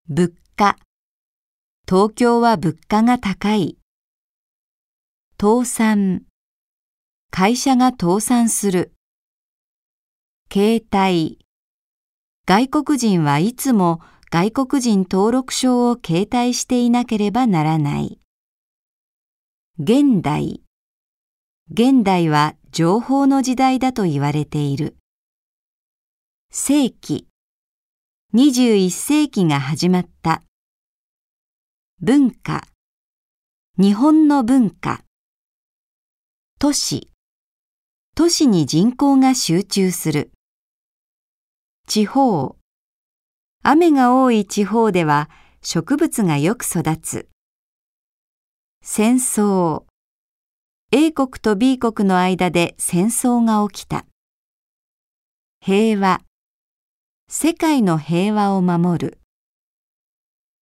物価。東京は物価が高い。倒産。会社が倒産する。携帯。外国人はいつも外国人登録証を携帯していなければならない。現代。現代は情報の時代だと言われている。世紀。21世紀が始まった。文化。日本の文化。都市。都市に人口が集中する。地方。雨が多い地方では植物がよく育つ。戦争。A 国と B 国の間で戦争が起きた。平和。世界の平和を守る。